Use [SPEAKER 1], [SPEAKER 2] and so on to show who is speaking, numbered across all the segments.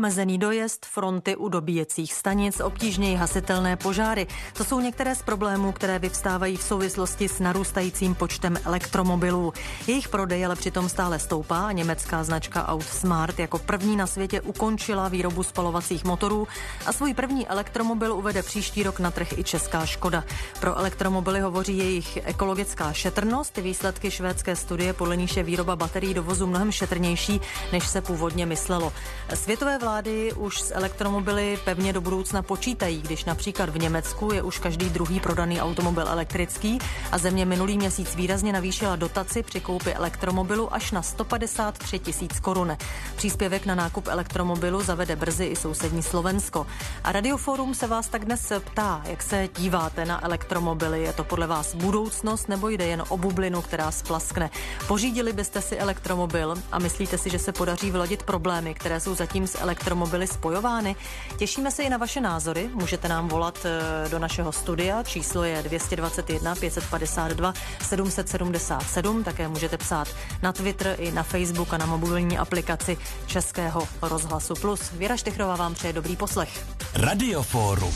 [SPEAKER 1] Omezený dojezd, fronty u dobíjecích stanic, obtížněji hasitelné požáry. To jsou některé z problémů, které vyvstávají v souvislosti s narůstajícím počtem elektromobilů. Jejich prodej ale přitom stále stoupá a německá značka Aut Smart jako první na světě ukončila výrobu spalovacích motorů a svůj první elektromobil uvede příští rok na trh i česká Škoda. Pro elektromobily hovoří jejich ekologická šetrnost. Výsledky švédské studie, podle níž je výroba baterií do vozu mnohem šetrnější, než se původně myslelo. Světové vlády už s elektromobily pevně do budoucna počítají, když například v Německu je už každý druhý prodaný automobil elektrický a země minulý měsíc výrazně navýšila dotaci při koupi elektromobilu až na 153 000 korun. Příspěvek na nákup elektromobilu zavede brzy i sousední Slovensko. A Radioforum se vás tak dnes ptá, jak se díváte na elektromobily. Je to podle vás budoucnost nebo jde jen o bublinu, která splaskne? Pořídili byste si elektromobil a myslíte si, že se podaří vyladit problémy, které jsou zatím s elektromobily spojovány? Těšíme se i na vaše názory. Můžete nám volat do našeho studia. Číslo je 221 552 777. Také můžete psát na Twitter i na Facebook a na mobilní aplikaci Českého rozhlasu Plus. Věra Štechrová vám přeje dobrý poslech.
[SPEAKER 2] Radioforum.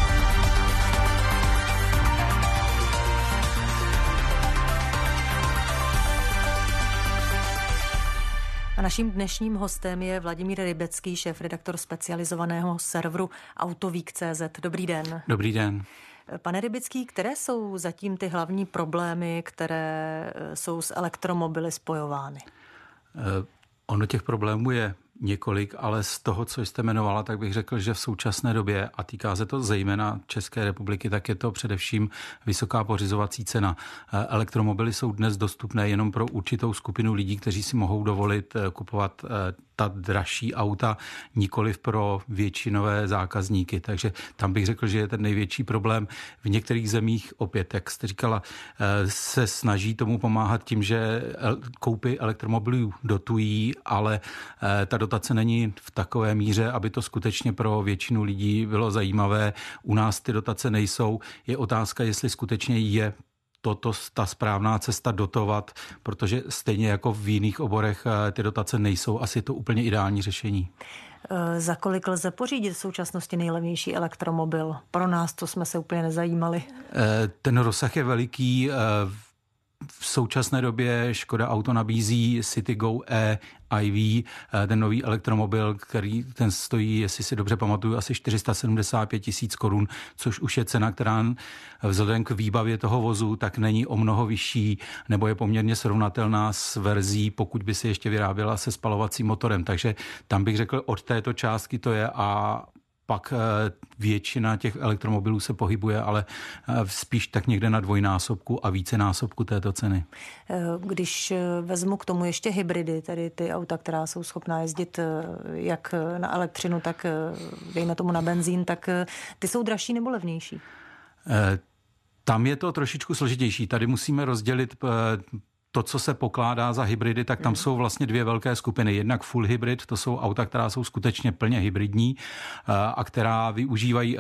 [SPEAKER 1] A naším dnešním hostem je Vladimír Rybecký, šéfredaktor specializovaného serveru Autovík.cz. Dobrý den.
[SPEAKER 3] Dobrý den.
[SPEAKER 1] Pane Rybecký, které jsou zatím ty hlavní problémy, které jsou s elektromobily spojovány?
[SPEAKER 3] Ono těch problémů je několik, ale z toho, co jste jmenovala, tak bych řekl, že v současné době, a týká se to zejména České republiky, tak je to především vysoká pořizovací cena. Elektromobily jsou dnes dostupné jenom pro určitou skupinu lidí, kteří si mohou dovolit kupovat ta dražší auta, nikoliv pro většinové zákazníky. Takže tam bych řekl, že je ten největší problém. V některých zemích, opět, jak jste říkala, se snaží tomu pomáhat tím, že koupy elektromobilů dotují, ale ta dotace není v takové míře, aby to skutečně pro většinu lidí bylo zajímavé. U nás ty dotace nejsou. Je otázka, jestli skutečně je ta správná cesta dotovat, protože stejně jako v jiných oborech ty dotace nejsou asi to úplně ideální řešení.
[SPEAKER 1] Za kolik lze pořídit v současnosti nejlevnější elektromobil? Pro nás to jsme se úplně nezajímali.
[SPEAKER 3] Ten rozsah je veliký. V současné době Škoda Auto nabízí Citigo e-iV, ten nový elektromobil, který ten stojí, jestli si dobře pamatuju, asi 475 000 korun, což už je cena, která vzhledem k výbavě toho vozu tak není o mnoho vyšší, nebo je poměrně srovnatelná s verzí, pokud by se ještě vyráběla se spalovacím motorem. Takže tam bych řekl, od této částky to je a pak většina těch elektromobilů se pohybuje, ale spíš tak někde na dvojnásobku a vícenásobku této ceny.
[SPEAKER 1] Když vezmu k tomu ještě hybridy, tedy ty auta, která jsou schopná jezdit jak na elektřinu, tak dejme tomu na benzín, tak ty jsou dražší nebo levnější?
[SPEAKER 3] Tam je to trošičku složitější. Tady musíme rozdělit to, co se pokládá za hybridy, tak tam jsou vlastně dvě velké skupiny. Jednak full hybrid, to jsou auta, která jsou skutečně plně hybridní a která využívají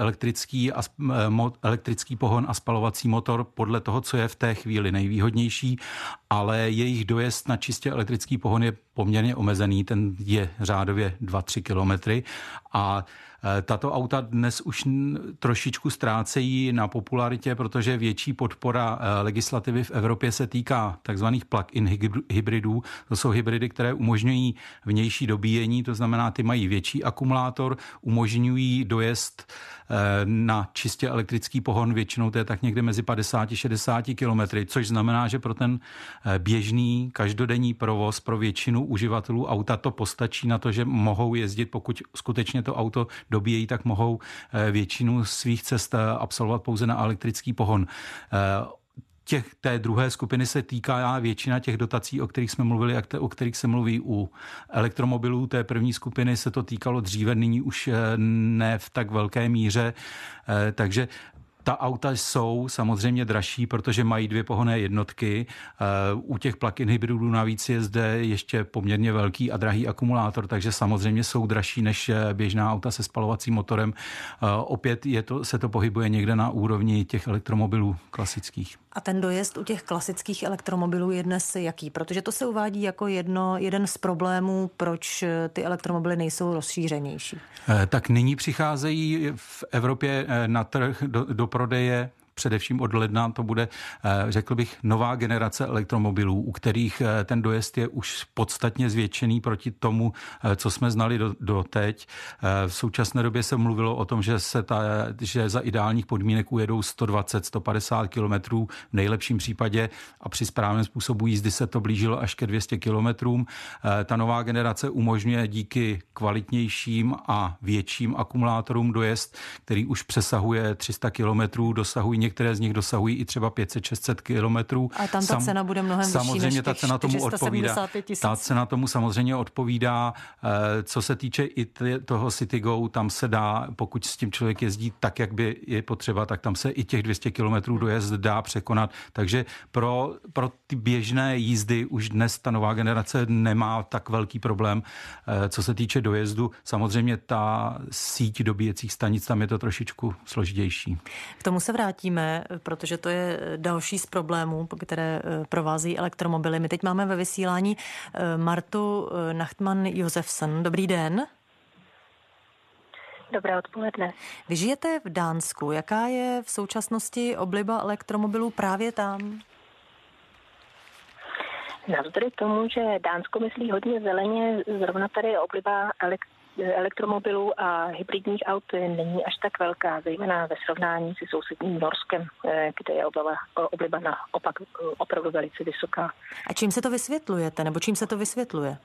[SPEAKER 3] elektrický pohon a spalovací motor podle toho, co je v té chvíli nejvýhodnější, ale jejich dojezd na čistě elektrický pohon je poměrně omezený, ten je řádově 2-3 kilometry a tato auta dnes už trošičku ztrácejí na popularitě, protože větší podpora legislativy v Evropě se týká takzvaných plug-in hybridů. To jsou hybridy, které umožňují vnější dobíjení, to znamená, ty mají větší akumulátor, umožňují dojezd na čistě elektrický pohon, většinou to je tak někde mezi 50-60 kilometry, což znamená, že pro ten běžný každodenní provoz pro většinu uživatelů auta to postačí na to, že mohou jezdit, pokud skutečně to auto dobíjejí, tak mohou většinu svých cest absolvovat pouze na elektrický pohon. Té druhé skupiny se týká většina těch dotací, o kterých jsme mluvili, o kterých se mluví u elektromobilů. Té první skupiny se to týkalo dříve, nyní už ne v tak velké míře, takže ta auta jsou samozřejmě dražší, protože mají dvě pohonné jednotky. U těch plug-in hybridů navíc je zde ještě poměrně velký a drahý akumulátor, takže samozřejmě jsou dražší než běžná auta se spalovacím motorem. Opět se to pohybuje někde na úrovni těch elektromobilů klasických.
[SPEAKER 1] A ten dojezd u těch klasických elektromobilů je dnes jaký? Protože to se uvádí jako jeden z problémů, proč ty elektromobily nejsou rozšířenější.
[SPEAKER 3] Tak nyní přicházejí v Evropě na trh do prodeje. Především od ledna to bude, řekl bych, nová generace elektromobilů, u kterých ten dojezd je už podstatně zvětšený proti tomu, co jsme znali doteď. V současné době se mluvilo o tom, že za ideálních podmínek ujedou 120-150 kilometrů v nejlepším případě a při správném způsobu jízdy se to blížilo až ke 200 kilometrům. Ta nová generace umožňuje díky kvalitnějším a větším akumulátorům dojezd, který už přesahuje 300 kilometrů, některé z nich dosahují i třeba 500-600 kilometrů.
[SPEAKER 1] A tam ta cena bude mnohem vyšší
[SPEAKER 3] samozřejmě
[SPEAKER 1] než těch 475 000.
[SPEAKER 3] Ta cena tomu samozřejmě odpovídá. Co se týče i toho CityGo, tam se dá, pokud s tím člověk jezdí tak, jak by je potřeba, tak tam se i těch 200 kilometrů dojezd dá překonat. Takže pro ty běžné jízdy už dnes ta nová generace nemá tak velký problém. Co se týče dojezdu, samozřejmě ta síť dobíjecích stanic, tam je to trošičku složitější.
[SPEAKER 1] K tomu se vrátíme, protože to je další z problémů, které provází elektromobily. My teď máme ve vysílání Martu Nachtman-Josefsen. Dobrý den.
[SPEAKER 2] Dobré odpoledne.
[SPEAKER 1] Vy žijete v Dánsku. Jaká je v současnosti obliba elektromobilů právě tam?
[SPEAKER 2] Navzdory tomu, že Dánsko myslí hodně zeleně, zrovna tady obliba elektromobilů a hybridních aut není až tak velká, zejména ve srovnání se sousedním Norskem, kde je obliba naopak opravdu velice vysoká.
[SPEAKER 1] A čím se to vysvětlujete, nebo čím se to vysvětluje?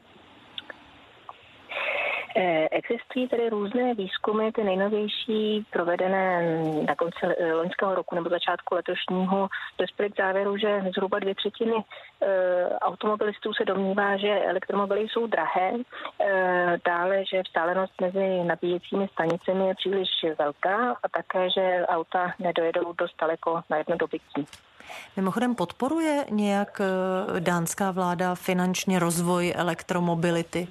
[SPEAKER 2] Existují tady různé výzkumy, ty nejnovější provedené na konci loňského roku nebo začátku letošního, dospěly k závěru, že zhruba 2/3 automobilistů se domnívá, že elektromobily jsou drahé, dále, že vzdálenost mezi nabíjecími stanicemi je příliš velká a také, že auta nedojedou dost daleko na jedno dobytí.
[SPEAKER 1] Mimochodem podporuje nějak dánská vláda finančně rozvoj elektromobility?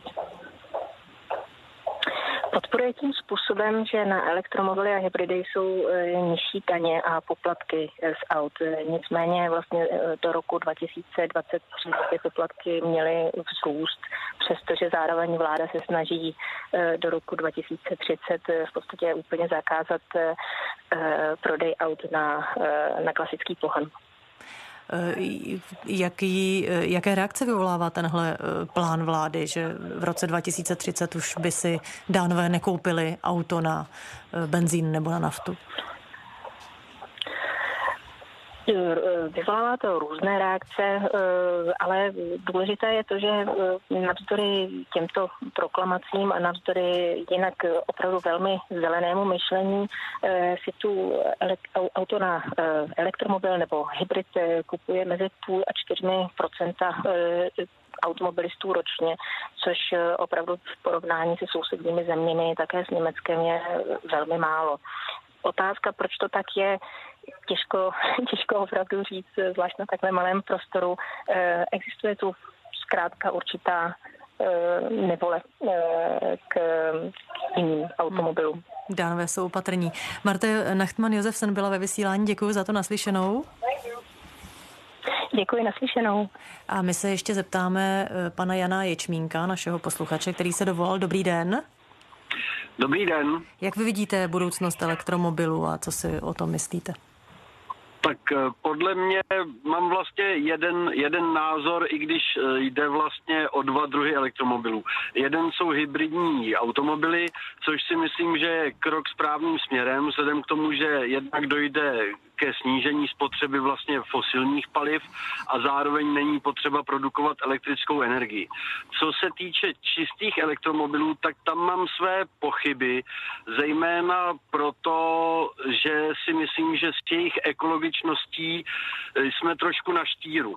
[SPEAKER 2] Podporuje tím způsobem, že na elektromobily a hybridy jsou nižší daně a poplatky z aut. Nicméně vlastně do roku 2023 ty poplatky měly vzrůst, přestože zároveň vláda se snaží do roku 2030 v podstatě úplně zakázat prodej aut na klasický pohon.
[SPEAKER 1] Jaké reakce vyvolává tenhle plán vlády, že v roce 2030 už by si Dánové nekoupili auto na benzín nebo na naftu?
[SPEAKER 2] Vyvolává to různé reakce, ale důležité je to, že navzdory těmto proklamacím a navzdory jinak opravdu velmi zelenému myšlení si tu auto na elektromobil nebo hybrid kupuje mezi 0,5 a 4% automobilistů ročně, což opravdu v porovnání se sousedními zeměmi, také s Německem, je velmi málo. Otázka, proč to tak je, těžko opravdu říct, zvlášť na takhle malém prostoru. Existuje tu zkrátka určitá nevole k jiným automobilům.
[SPEAKER 1] Dánové jsou opatrní. Marte Nachtman-Josefsen byla ve vysílání. Děkuji za to, naslyšenou.
[SPEAKER 2] Děkuji, naslyšenou.
[SPEAKER 1] A my se ještě zeptáme pana Jana Ječmínka, našeho posluchače, který se dovolal. Dobrý den.
[SPEAKER 4] Dobrý den.
[SPEAKER 1] Jak vy vidíte budoucnost elektromobilu a co si o tom myslíte?
[SPEAKER 4] Tak podle mě mám vlastně jeden názor, i když jde vlastně o dva druhy elektromobilů. Jeden jsou hybridní automobily, což si myslím, že je krok správným směrem, vzhledem k tomu, že jednak dojde ke snížení spotřeby vlastně fosilních paliv a zároveň není potřeba produkovat elektrickou energii. Co se týče čistých elektromobilů, tak tam mám své pochyby, zejména proto, že si myslím, že s jejich ekologičností jsme trošku na štíru.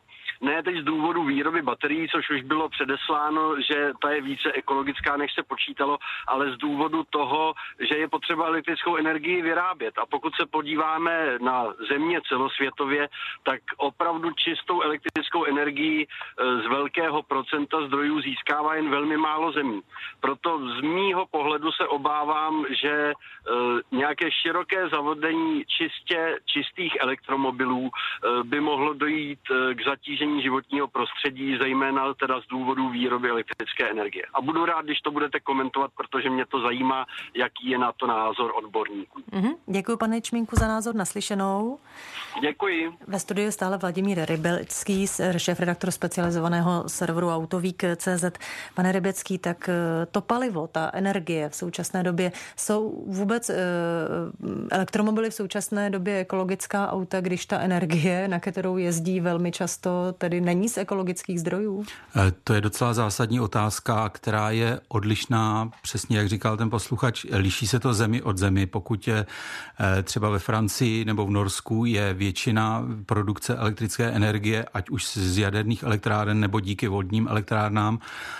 [SPEAKER 4] Ne teď z důvodu výroby baterií, což už bylo předesláno, že ta je více ekologická, než se počítalo, ale z důvodu toho, že je potřeba elektrickou energii vyrábět. A pokud se podíváme na země celosvětově, tak opravdu čistou elektrickou energii z velkého procenta zdrojů získává jen velmi málo zemí. Proto z mýho pohledu se obávám, že nějaké široké zavedení čistých elektromobilů by mohlo dojít k zatížení životního prostředí, zejména teda z důvodu výroby elektrické energie. A budu rád, když to budete komentovat, protože mě to zajímá, jaký je na to názor odborníků.
[SPEAKER 1] Děkuji, pane Čmínku, za názor, naslyšenou.
[SPEAKER 4] Děkuji.
[SPEAKER 1] Ve studiu stále Vladimír Rybecký, šéfredaktor specializovaného serveru Autovík.cz. Pane Rybecký, tak to palivo, ta energie v současné době, jsou vůbec elektromobily v současné době ekologická auta, když ta energie, na kterou jezdí velmi často, tedy není z ekologických zdrojů?
[SPEAKER 3] To je docela zásadní otázka, která je odlišná, přesně jak říkal ten posluchač, liší se to zemi od zemi. Pokud je třeba ve Francii nebo v Norsku je většina produkce elektrické energie, ať už z jaderných elektráren nebo díky vodním elektrárnám,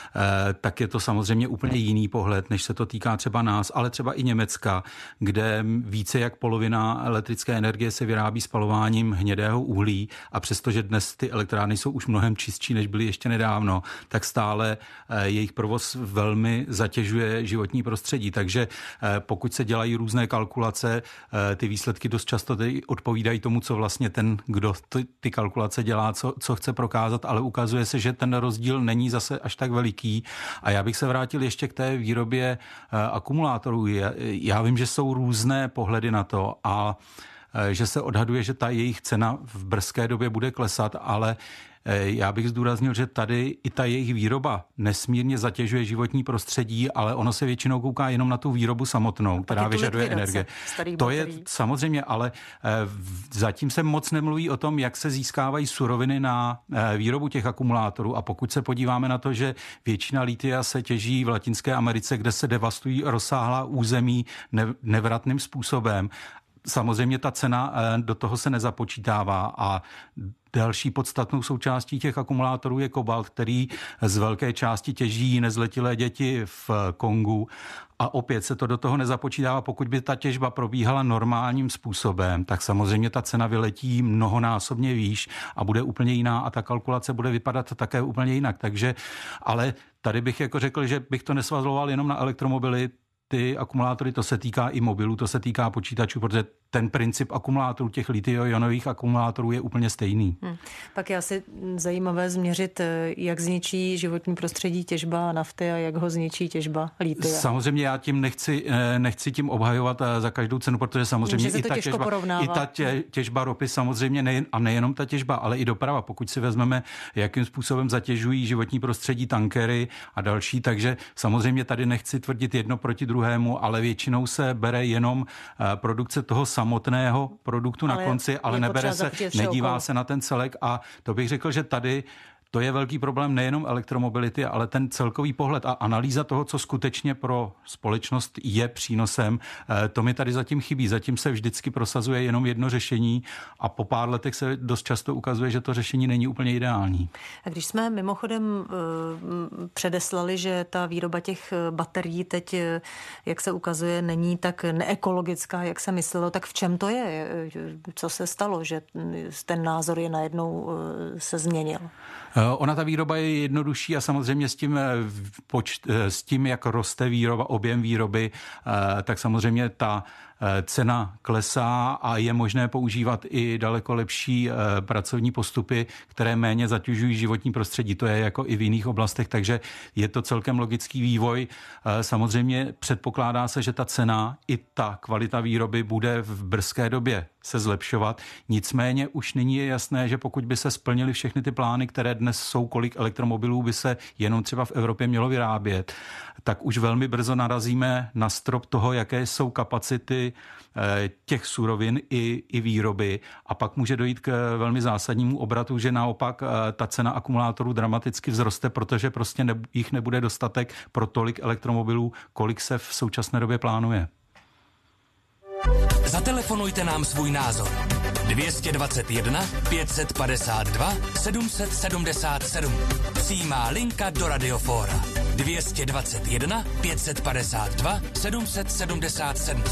[SPEAKER 3] tak je to samozřejmě úplně jiný pohled, než se to týká třeba nás, ale třeba i Německa, kde více jak polovina elektrické energie se vyrábí spalováním hnědého uhlí a přestože dnes ty elektrárny jsou už mnohem čistší, než byly ještě nedávno, tak stále jejich provoz velmi zatěžuje životní prostředí. Takže pokud se dělají různé kalkulace, ty výsledky dost často odpovídají tomu, co vlastně ten, kdo ty kalkulace dělá, co chce prokázat, ale ukazuje se, že ten rozdíl není zase až tak veliký. A já bych se vrátil ještě k té výrobě akumulátorů. Já vím, že jsou různé pohledy na to a že se odhaduje, že ta jejich cena v brzké době bude klesat, ale já bych zdůraznil, že tady i ta jejich výroba nesmírně zatěžuje životní prostředí, ale ono se většinou kouká jenom na tu výrobu samotnou, která vyžaduje energie. To je samozřejmě, ale zatím se moc nemluví o tom, jak se získávají suroviny na výrobu těch akumulátorů. A pokud se podíváme na to, že většina litia se těží v Latinské Americe, kde se devastují rozsáhlá území nevratným způsobem, samozřejmě ta cena do toho se nezapočítává a další podstatnou součástí těch akumulátorů je kobalt, který z velké části těží nezletilé děti v Kongu. A opět se to do toho nezapočítává. Pokud by ta těžba probíhala normálním způsobem, tak samozřejmě ta cena vyletí mnohonásobně výš a bude úplně jiná a ta kalkulace bude vypadat také úplně jinak. Takže, ale tady bych jako řekl, že bych to nesvazoval jenom na elektromobily, ty akumulátory, to se týká i mobilů, to se týká počítačů, protože ten princip akumulátorů, těch litio-ionových akumulátorů je úplně stejný.
[SPEAKER 1] Pak je asi zajímavé změřit, jak zničí životní prostředí těžba nafty a jak ho zničí těžba litia.
[SPEAKER 3] Samozřejmě já tím nechci tím obhajovat za každou cenu, protože samozřejmě i ta těžba ropy samozřejmě a nejenom ta těžba, ale i doprava. Pokud si vezmeme, jakým způsobem zatěžují životní prostředí tankery a další, takže samozřejmě tady nechci tvrdit jedno proti druhému, ale většinou se bere jenom produkce toho samotného produktu na konci, ale nedívá se na ten celek a to bych řekl, že tady to je velký problém nejenom elektromobility, ale ten celkový pohled a analýza toho, co skutečně pro společnost je přínosem, to mi tady zatím chybí. Zatím se vždycky prosazuje jenom jedno řešení a po pár letech se dost často ukazuje, že to řešení není úplně ideální.
[SPEAKER 1] A když jsme mimochodem předeslali, že ta výroba těch baterií teď, jak se ukazuje, není tak neekologická, jak se myslelo, tak v čem to je? Co se stalo, že ten názor je najednou se změnil?
[SPEAKER 3] Ona ta výroba je jednodušší a samozřejmě s tím, jak roste výroba, objem výroby, tak samozřejmě ta cena klesá a je možné používat i daleko lepší pracovní postupy, které méně zatěžují životní prostředí. To je jako i v jiných oblastech, takže je to celkem logický vývoj. Samozřejmě předpokládá se, že ta cena i ta kvalita výroby bude v brzké době se zlepšovat. Nicméně už nyní je jasné, že pokud by se splnily všechny ty plány, které dnes jsou, kolik elektromobilů by se jenom třeba v Evropě mělo vyrábět, tak už velmi brzo narazíme na strop toho, jaké jsou kapacity těch surovin i výroby a pak může dojít k velmi zásadnímu obratu, že naopak ta cena akumulátorů dramaticky vzroste, protože prostě jich nebude dostatek pro tolik elektromobilů, kolik se v současné době plánuje.
[SPEAKER 5] Zatelefonujte nám svůj názor. 221 552 777. Přímá linka do Radiofóra. 221 552 777.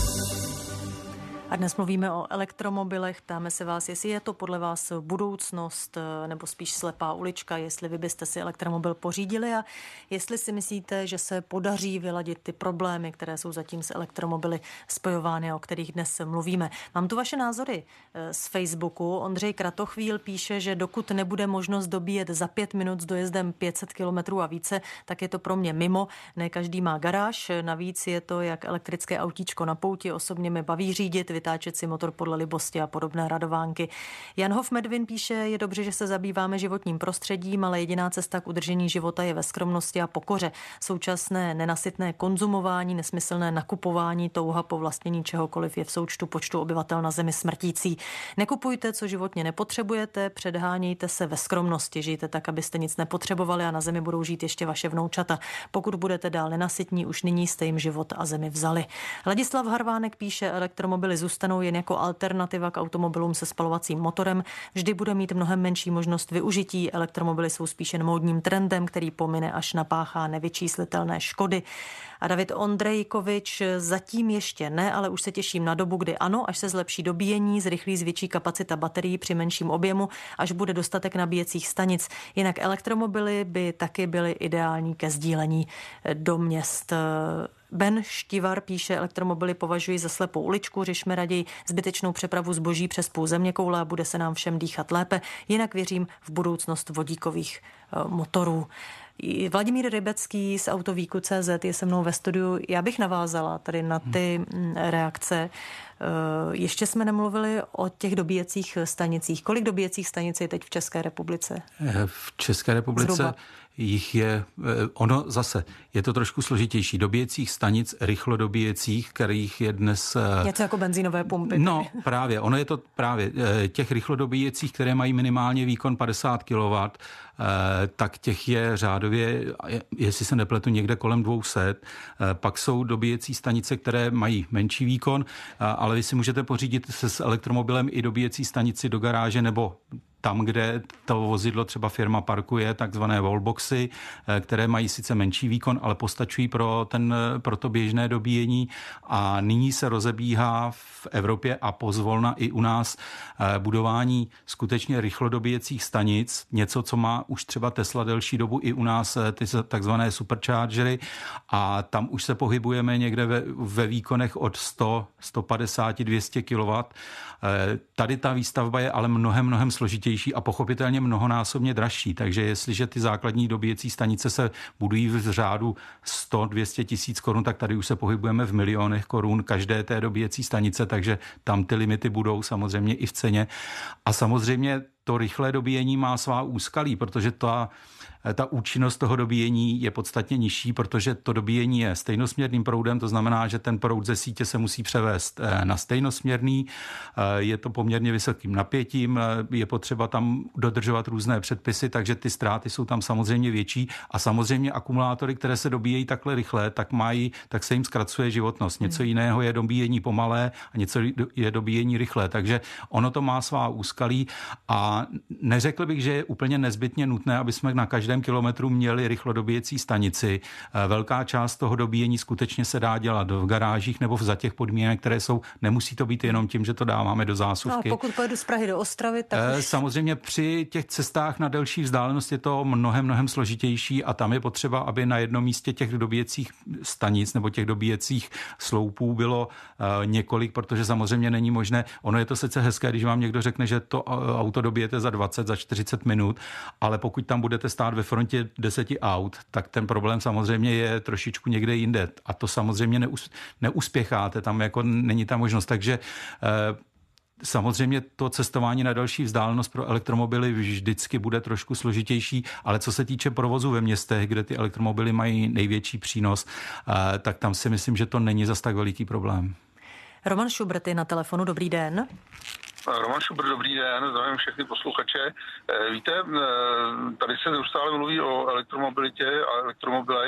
[SPEAKER 1] A dnes mluvíme o elektromobilech. Ptáme se vás, jestli je to podle vás budoucnost nebo spíš slepá ulička, jestli vy byste si elektromobil pořídili a jestli si myslíte, že se podaří vyladit ty problémy, které jsou zatím s elektromobily spojovány, o kterých dnes mluvíme. Mám tu vaše názory z Facebooku. Ondřej Kratochvíl píše, že dokud nebude možnost dobíjet za 5 minut s dojezdem 500 kilometrů a více, tak je to pro mě mimo. Ne každý má garáž, navíc je to jak elektrické autíčko na pouti. Osobně mě baví řídit, vytáčet si motor podle libosti a podobné radovánky. Jan Hof Medvin píše, je dobře, že se zabýváme životním prostředím, ale jediná cesta k udržení života je ve skromnosti a pokoře. Současné nenasytné konzumování, nesmyslné nakupování, touha po vlastnění čehokoliv je v součtu počtu obyvatel na zemi smrtící. Nekupujte, co životně nepotřebujete, předhánějte se ve skromnosti, žijte tak, abyste nic nepotřebovali a na zemi budou žít ještě vaše vnoučata. Pokud budete dál nenasytní, už nyní jste jim život a zemi vzali. Ladislav Harvánek píše, elektromobily zůstanou jen jako alternativa k automobilům se spalovacím motorem. Vždy bude mít mnohem menší možnost využití. Elektromobily jsou spíše módním trendem, který pomine, až napáchá nevyčíslitelné škody. A David Ondrejkovič, zatím ještě ne, ale už se těším na dobu, kdy ano, až se zlepší dobíjení, zrychlí zvětší kapacita baterií při menším objemu, až bude dostatek nabíjecích stanic. Jinak elektromobily by taky byly ideální ke sdílení do měst. Ben Štivar píše, elektromobily považuji za slepou uličku, řešme raději zbytečnou přepravu zboží přes půl zeměkoule a bude se nám všem dýchat lépe. Jinak věřím v budoucnost vodíkových motorů. Vladimír Rybecký z Autovíku.cz je se mnou ve studiu. Já bych navázala tady na ty reakce. Ještě jsme nemluvili o těch dobíjecích stanicích. Kolik dobíjecích stanic je teď v České republice?
[SPEAKER 3] V České republice zhruba jich je, ono zase, je to trošku složitější. Dobíjecích stanic, rychlodobíjecích, kterých je dnes...
[SPEAKER 1] Něco jako benzínové pumpy.
[SPEAKER 3] No právě, ono je to právě těch rychlodobíjecích, které mají minimálně výkon 50 kW, tak těch je řádově, jestli se nepletu, někde kolem 200. Pak jsou dobíjecí stanice, které mají menší výkon, ale vy si můžete pořídit se s elektromobilem i dobíjecí stanici do garáže nebo tam, kde to vozidlo třeba firma parkuje, takzvané wallboxy, které mají sice menší výkon, ale postačují pro to běžné dobíjení. A nyní se rozebíhá v Evropě a pozvolna i u nás budování skutečně rychlodobíjecích stanic, něco, co má už třeba Tesla delší dobu, i u nás ty takzvané superchargery, a tam už se pohybujeme někde ve výkonech od 100, 150, 200 kW. Tady ta výstavba je ale mnohem složitější a pochopitelně mnohonásobně dražší, takže jestliže ty základní dobíjecí stanice se budují v řádu 100-200 tisíc korun, tak tady už se pohybujeme v milionech korun každé té dobíjecí stanice, takže tam ty limity budou samozřejmě i v ceně. A samozřejmě to rychlé dobíjení má svá úskalí, protože ta účinnost toho dobíjení je podstatně nižší, protože to dobíjení je stejnosměrným proudem, to znamená, že ten proud ze sítě se musí převést na stejnosměrný, je to poměrně vysokým napětím, je potřeba tam dodržovat různé předpisy, takže ty ztráty jsou tam samozřejmě větší a samozřejmě akumulátory, které se dobíjejí takhle rychle, tak se jim zkracuje životnost. Něco jiného je dobíjení pomalé a něco je dobíjení rychlé, takže ono to má svá úskalí a neřekl bych, že je úplně nezbytně nutné, aby jsme na každém kilometru měli rychlodobíjecí stanici. Velká část toho dobíjení skutečně se dá dělat v garážích nebo za těch podmínek, které jsou. Nemusí to být jenom tím, že to dáváme do zásuvky.
[SPEAKER 1] No, pokud pojedu z Prahy do Ostravy, tak
[SPEAKER 3] samozřejmě při těch cestách na delší vzdálenost je to mnohem složitější a tam je potřeba, aby na jednom místě těch dobíjecích stanic nebo těch dobíjecích sloupů bylo několik, protože samozřejmě není možné. Ono je to sice hezké, když vám někdo řekne, že to auto dobijete za 20, za 40 minut, ale pokud tam budete stát ve frontě 10 aut, tak ten problém samozřejmě je trošičku někde jinde a to samozřejmě neuspěcháte, tam jako není ta možnost, takže samozřejmě to cestování na další vzdálenost pro elektromobily vždycky bude trošku složitější, ale co se týče provozu ve městech, kde ty elektromobily mají největší přínos, tak tam si myslím, že to není zas tak veliký problém.
[SPEAKER 1] Roman Šubrt je na telefonu, dobrý den.
[SPEAKER 6] Roman Šubr, dobrý den, zdravím všechny posluchače. Víte, tady se neustále mluví o elektromobilitě a elektromobilech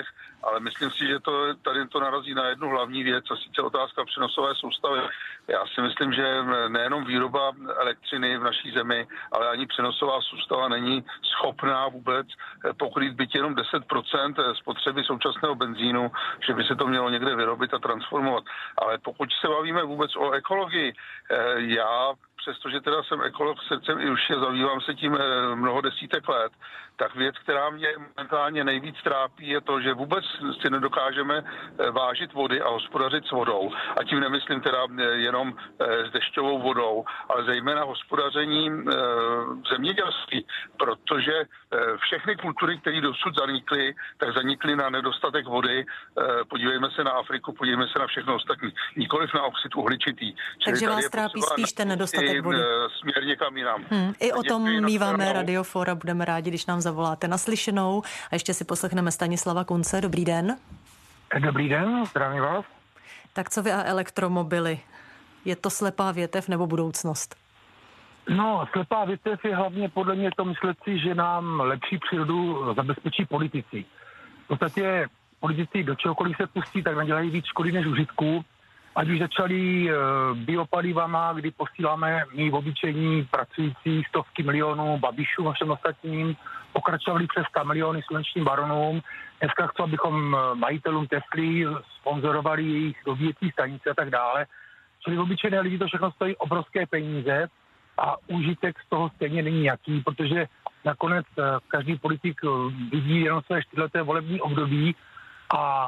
[SPEAKER 6] ale myslím si, že tady to narazí na jednu hlavní věc, a sice otázka přenosové soustavy. Já si myslím, že nejenom výroba elektřiny v naší zemi, ale ani přenosová soustava není schopná vůbec pokrýt byť jenom 10% spotřeby současného benzínu, že by se to mělo někde vyrobit a transformovat. Ale pokud se bavíme vůbec o ekologii, já přestože teda jsem ekolog srdcem i uši a zabývám se tím mnoho desítek let, tak věc, která mě momentálně nejvíc trápí, je to, že vůbec si nedokážeme vážit vody a hospodařit s vodou. A tím nemyslím teda jenom s dešťovou vodou, ale zejména hospodaření v zemědělství, protože všechny kultury, které dosud zanikly, tak zanikly na nedostatek vody. Podívejme se na Afriku, podívejme se na všechno ostatní. Nikoliv na oxid uhličitý.
[SPEAKER 1] Takže vás trápí spíš ten nedostatek vody.
[SPEAKER 6] Směr někam jinam.
[SPEAKER 1] I o tom míváme Radiofóra, budeme rádi, když nám zavoláte naslyšenou. A ještě si poslechneme Stanislava Kunce. Dobrý den.
[SPEAKER 7] Dobrý den, zdravím vás.
[SPEAKER 1] Tak co vy a elektromobily? Je to slepá větev nebo budoucnost?
[SPEAKER 7] No, slepá větev je hlavně podle mě to myslet si, že nám lepší přírodu zabezpečí politici. V podstatě politici do čehokoliv se pustí, tak nadělají víc škody než užitku. Ať už začali biopalivama, kdy posíláme my v obyčejní pracující stovky milionů Babišů a všem ostatním, pokračovali přes 100 miliony slunečním baronům. Dneska chci, abychom majitelům Tesly sponzorovali jejich dobíjecí stanice a tak dále. Čili obyčejné lidi to všechno stojí obrovské peníze a užitek z toho stejně není jaký, protože nakonec každý politik vidí jenom své 4leté volební období a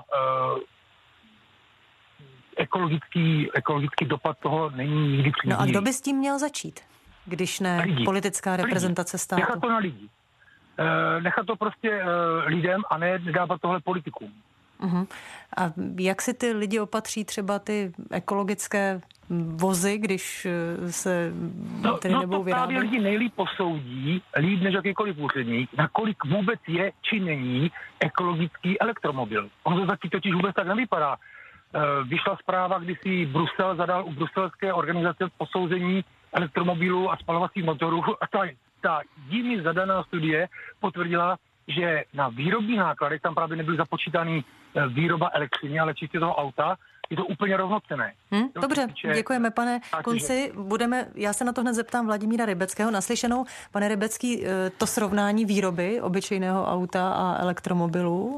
[SPEAKER 7] ekologický dopad toho není nikdy příznivý.
[SPEAKER 1] No a kdo by s tím měl začít, když ne politická reprezentace státu?
[SPEAKER 7] Nechat to na lidi. Nechat to prostě lidem a ne dávat tohle politikům.
[SPEAKER 1] Uh-huh. A jak si ty lidi opatří třeba ty ekologické vozy, když se tedy nebudou vyrábět?
[SPEAKER 7] No to právě lidi nejlíp posoudí, líp než jakýkoliv úředník, nakolik vůbec je či není ekologický elektromobil. Ono to taky totiž vůbec tak nevypadá. Vyšla zpráva, kdy si Brusel zadal u bruselské organizace posouzení elektromobilů a spalovacích motorů a ta jimi zadaná studie potvrdila, že na výrobních nákladech tam právě nebyl započítaný výroba elektřiny, ale čistě toho auta. Je to úplně rovnocenné.
[SPEAKER 1] Dobře, děkujeme, pane Kunci. Já se na to hned zeptám Vladimíra Rybeckého naslyšenou. Pane Rybecký, to srovnání výroby obyčejného auta a elektromobilů?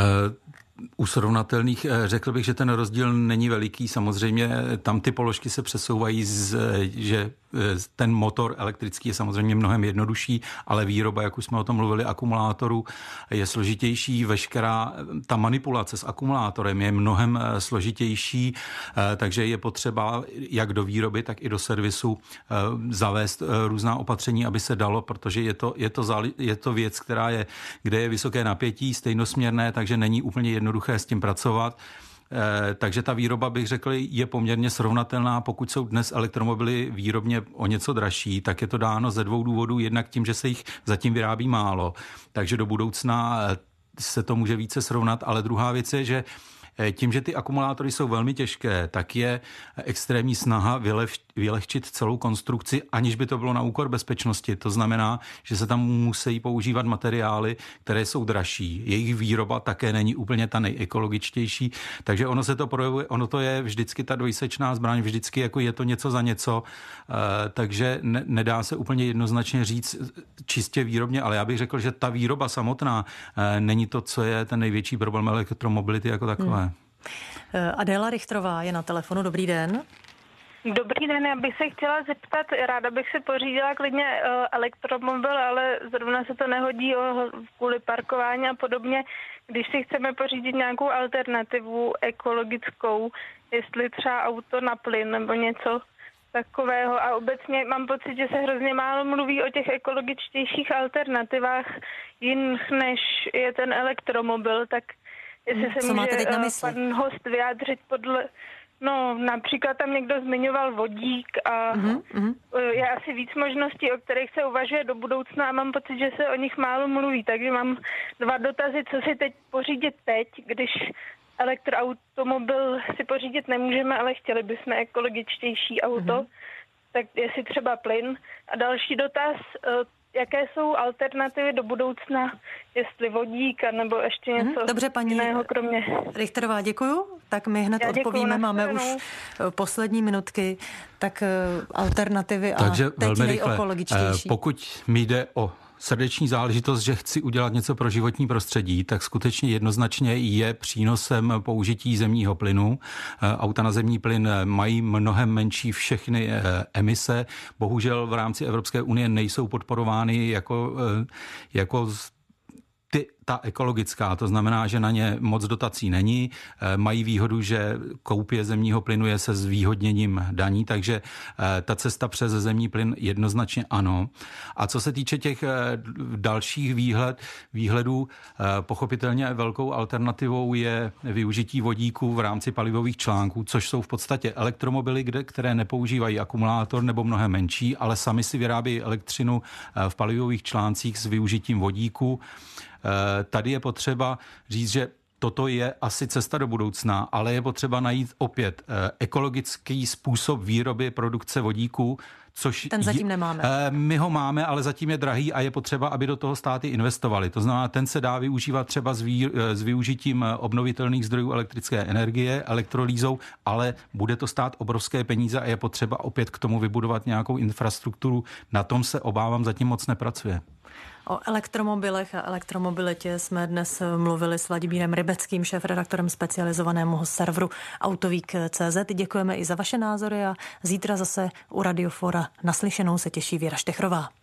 [SPEAKER 3] U srovnatelných řekl bych, že ten rozdíl není veliký. Samozřejmě tam ty položky se přesouvají, že ten motor elektrický je samozřejmě mnohem jednodušší, ale výroba, jak už jsme o tom mluvili, akumulátoru je složitější. Veškerá ta manipulace s akumulátorem je mnohem složitější, takže je potřeba jak do výroby, tak i do servisu zavést různá opatření, aby se dalo, protože je to věc, kde je vysoké napětí, stejnosměrné, takže není úplně jednoduché s tím pracovat. Takže ta výroba, bych řekl, je poměrně srovnatelná. Pokud jsou dnes elektromobily výrobně o něco dražší, tak je to dáno ze dvou důvodů. Jednak tím, že se jich zatím vyrábí málo, takže do budoucna se to může více srovnat, ale druhá věc je, že tím, že ty akumulátory jsou velmi těžké, tak je extrémní snaha vylehčit celou konstrukci, aniž by to bylo na úkor bezpečnosti. To znamená, že se tam musí používat materiály, které jsou dražší. Jejich výroba také není úplně ta nejekologičtější, takže ono se to projevuje, ono to je vždycky ta dvojsečná zbraň, vždycky jako je to něco za něco, takže nedá se úplně jednoznačně říct čistě výrobně, ale já bych řekl, že ta výroba samotná není to, co je ten největší problém elektromobility jako takové.
[SPEAKER 1] Adéla Richtrová je na telefonu. Dobrý den.
[SPEAKER 8] Dobrý den, já bych se chtěla zeptat, ráda bych si pořídila klidně elektromobil, ale zrovna se to nehodí kvůli parkování a podobně. Když si chceme pořídit nějakou alternativu ekologickou, jestli třeba auto na plyn nebo něco takového. A obecně mám pocit, že se hrozně málo mluví o těch ekologičtějších alternativách jiných, než je ten elektromobil, tak jestli se může pan host vyjádřit podle... No, například tam někdo zmiňoval vodík a je asi víc možností, o kterých se uvažuje do budoucna a mám pocit, že se o nich málo mluví. Takže mám dva dotazy, co si teď pořídit když elektroautomobil si pořídit nemůžeme, ale chtěli bychom ekologičtější auto, tak jestli třeba plyn. A další dotaz, jaké jsou alternativy do budoucna, jestli vodík, nebo ještě něco
[SPEAKER 1] Dobře, paní
[SPEAKER 8] jiného kromě.
[SPEAKER 1] Richterová, děkuju. Tak my hned odpovíme, máme už poslední minutky, tak alternativy a
[SPEAKER 3] takže
[SPEAKER 1] teď nejekologičtější.
[SPEAKER 3] Pokud mi jde o srdeční záležitost, že chci udělat něco pro životní prostředí, tak skutečně jednoznačně je přínosem použití zemního plynu. Auta na zemní plyn mají mnohem menší všechny emise. Bohužel v rámci Evropské unie nejsou podporovány jako ta ekologická, to znamená, že na ně moc dotací není. Mají výhodu, že koupě zemního plynu je se zvýhodněním daní, takže ta cesta přes zemní plyn jednoznačně ano. A co se týče těch dalších výhledů, pochopitelně velkou alternativou je využití vodíku v rámci palivových článků, což jsou v podstatě elektromobily, které nepoužívají akumulátor nebo mnohem menší, ale sami si vyrábějí elektřinu v palivových článcích s využitím vodíku. Tady je potřeba říct, že toto je asi cesta do budoucna, ale je potřeba najít opět ekologický způsob výroby produkce vodíku, což
[SPEAKER 1] ten zatím nemáme.
[SPEAKER 3] My ho máme, ale zatím je drahý a je potřeba, aby do toho státy investovaly. To znamená, ten se dá využívat třeba s využitím obnovitelných zdrojů elektrické energie, elektrolýzou, ale bude to stát obrovské peníze a je potřeba opět k tomu vybudovat nějakou infrastrukturu. Na tom se obávám zatím moc nepracuje.
[SPEAKER 1] O elektromobilech a elektromobilitě jsme dnes mluvili s Vladimírem Rybeckým, šéfredaktorem specializovaného serveru Autovík.cz. Děkujeme i za vaše názory a zítra zase u Radiofora naslyšenou se těší Věra Štechrová.